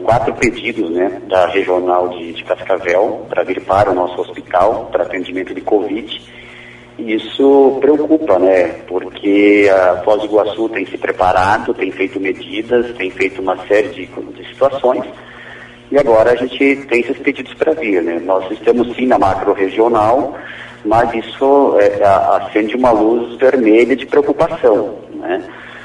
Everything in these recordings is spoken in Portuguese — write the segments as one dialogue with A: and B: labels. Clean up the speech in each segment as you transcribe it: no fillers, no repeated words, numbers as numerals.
A: 4 pedidos, né, da regional de Cascavel para vir para o nosso hospital para atendimento de Covid. E isso preocupa, né, porque a Foz do Iguaçu tem se preparado, tem feito medidas, tem feito uma série de situações. E agora a gente tem esses pedidos para vir, né? Nós estamos sim na macro-regional, mas isso acende uma luz vermelha de preocupação, né?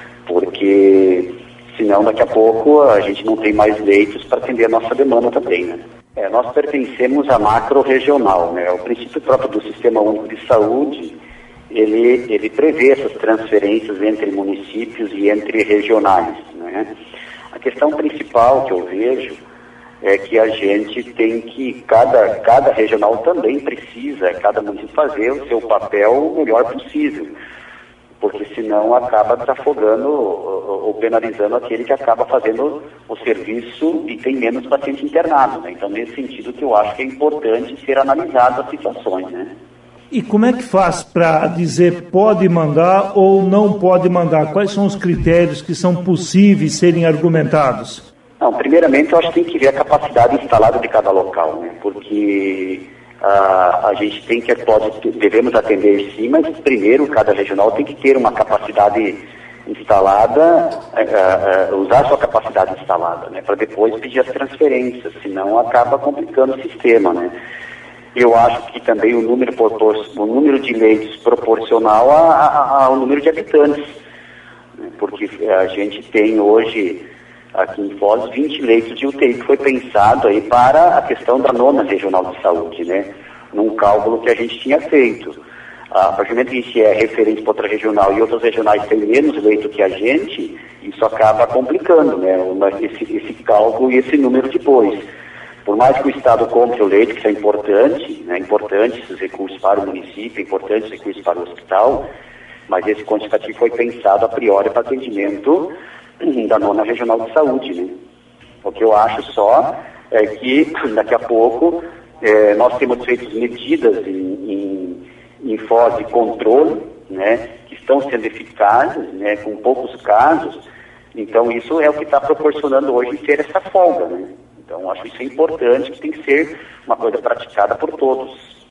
A: Porque senão daqui a pouco a gente não tem mais leitos para atender a nossa demanda também, né? Nós pertencemos à macro-regional, né? O princípio próprio do Sistema Único de Saúde, ele prevê essas transferências entre municípios e entre regionais, né? A questão principal que eu vejo é que a gente tem que, cada regional também precisa, cada município fazer o seu papel o melhor possível, porque senão acaba desafogando ou penalizando aquele que acaba fazendo o serviço e tem menos paciente internado, né? Então, nesse sentido que eu acho que é importante ser analisado as situações, né?
B: E como é que faz para dizer pode mandar ou não pode mandar? Quais são os critérios que são possíveis serem argumentados?
A: Não, primeiramente eu acho que tem que ver a capacidade instalada de cada local, né? Porque a gente devemos atender sim, mas primeiro cada regional tem que ter uma capacidade instalada, usar sua capacidade instalada, né? Para depois pedir as transferências, senão acaba complicando o sistema, né? Eu acho que também o número de leitos proporcional ao número de habitantes, né? Porque a gente tem hoje aqui em Foz 20 leitos de UTI, que foi pensado aí para a questão da 9ª Regional de Saúde, né? Num cálculo que a gente tinha feito. A partir do momento que a gente é referente para outra regional e outras regionais têm menos leito que a gente, isso acaba complicando, né? Esse cálculo e esse número depois. Por mais que o Estado compre o leito, que isso é importante, né? Importante esses recursos para o município, importante esses recursos para o hospital, mas esse quantitativo foi pensado a priori para atendimento da 9ª Regional de Saúde, né? O que eu acho só é que daqui a pouco nós temos feito medidas em Foz de controle, né, que estão sendo eficazes, né, com poucos casos. Então isso é o que está proporcionando hoje ter essa folga, né? Então acho isso importante, que tem que ser uma coisa praticada por todos.